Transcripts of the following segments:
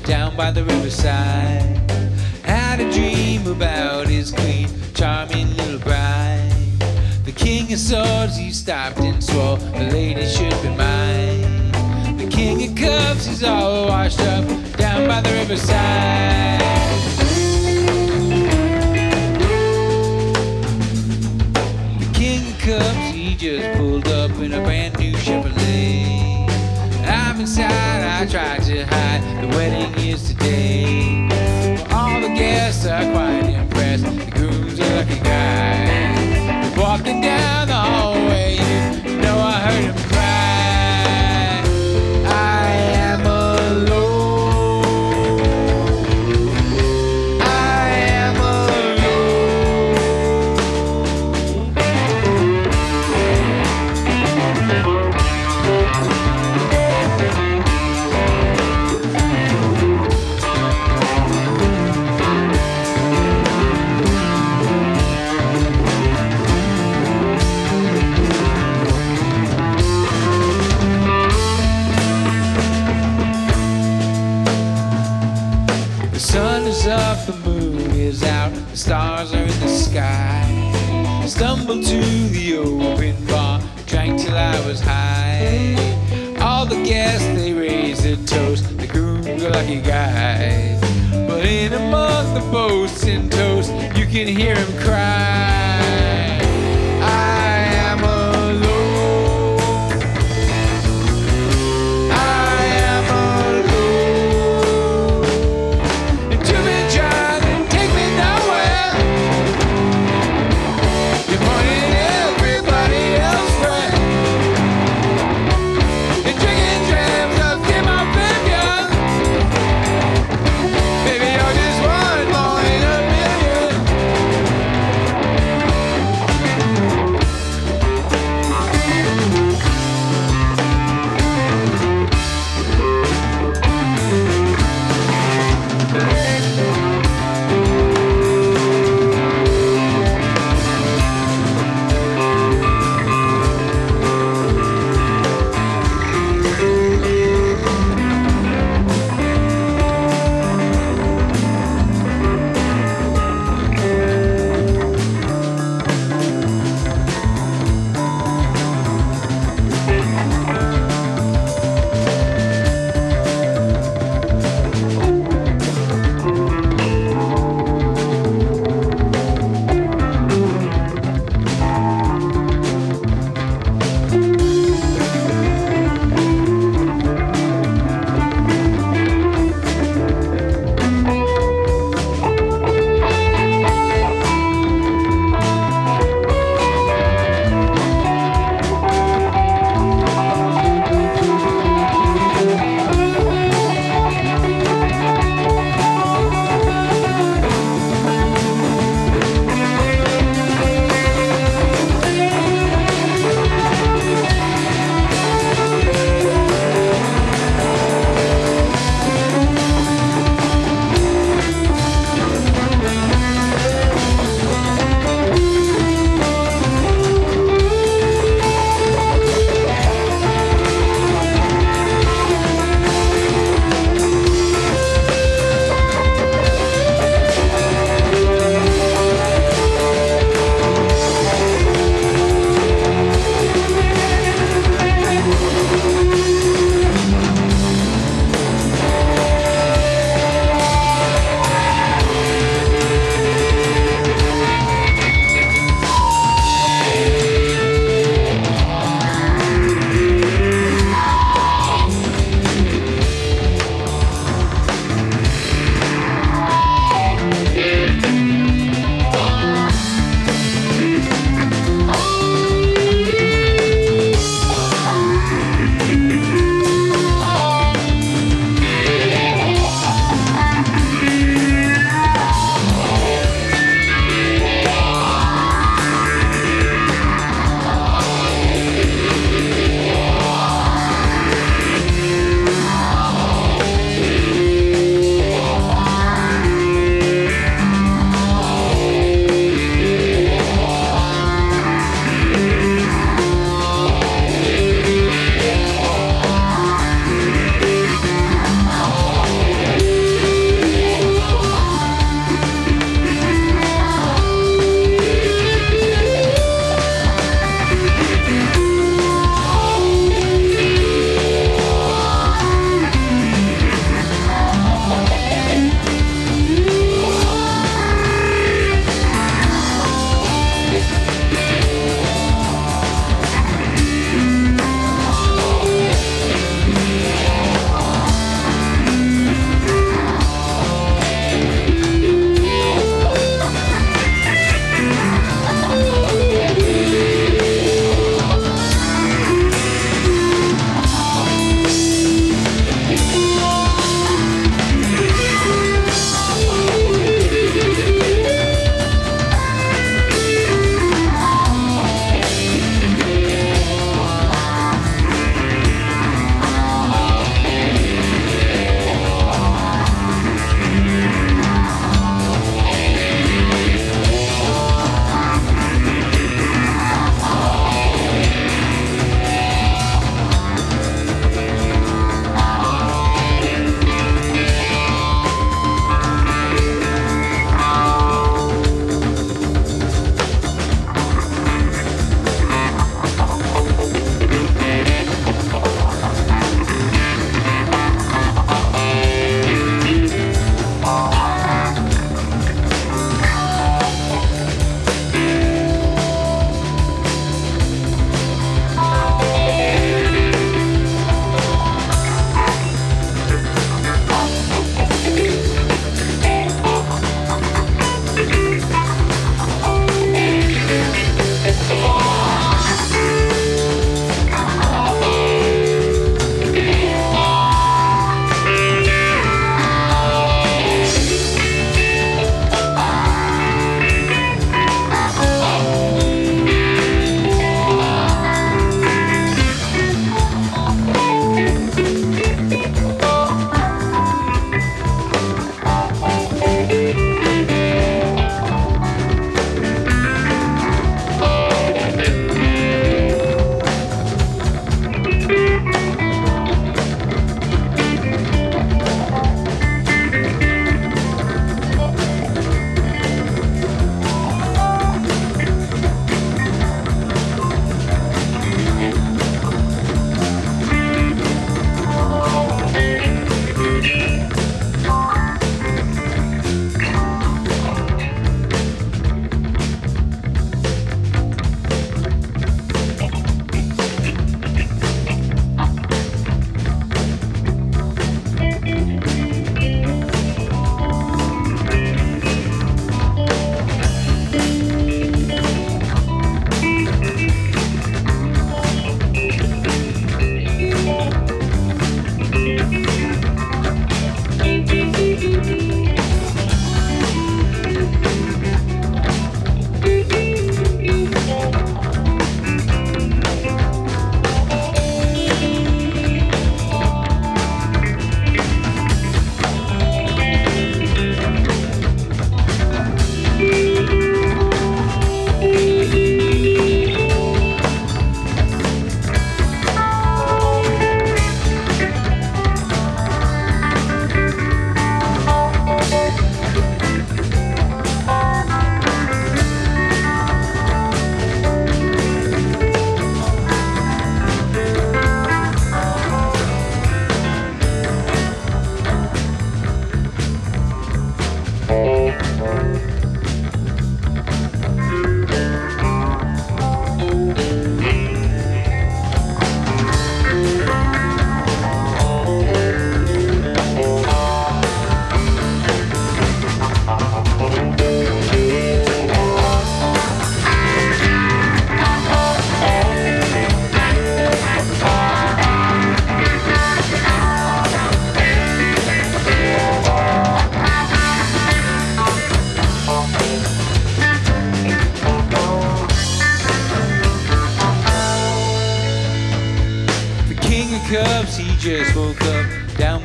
down by the riverside. Had a dream about his queen, charming little bride. The king of swords, he stopped and swore the lady should be mine. The king of cups, he's all washed up down by the riverside. The king of cups, he just pulled up in a brand new Chevrolet. I'm inside, I tried to hide, the wedding is today. All the guests are quite impressed, the groom's a lucky guy. Walking down the hallway, you know I heard him cry. I am alone. I am The sun is up, the moon is out, the stars are in the sky. Stumbled to the open bar, drank till I was high. All the guests, they raised a toast, the groom's a lucky guy. But in among the boasts and toasts, you can hear him cry. I am alone. I am alone. And you've been trying to take me nowhere. You're pointing everybody else friend. You're drinking drams of Tim Oblivion. Baby, you're just one more in a million.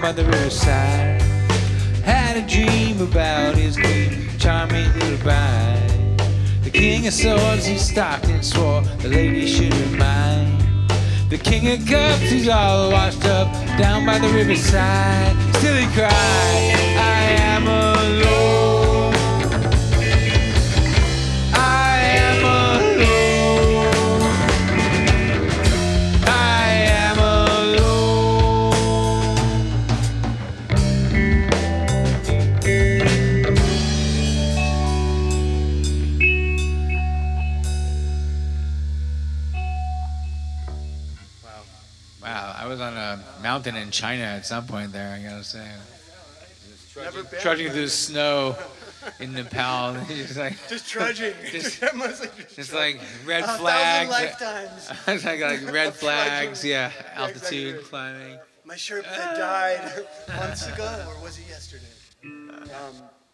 by the riverside. Had a dream about his queen, charming little bride. The king of swords he stalked and swore the lady shouldn't mind. The king of cups he's all washed up down by the riverside. Still he cried, I am alone. I am alone. I am alone. Wow, I was on a mountain in China at some point there, I gotta say. Trudging through the snow in Nepal. Just trudging. Just like red flags. lifetimes. It's like red flags, yeah. Altitude exactly. climbing. My Sherpa that died months ago, or was it yesterday?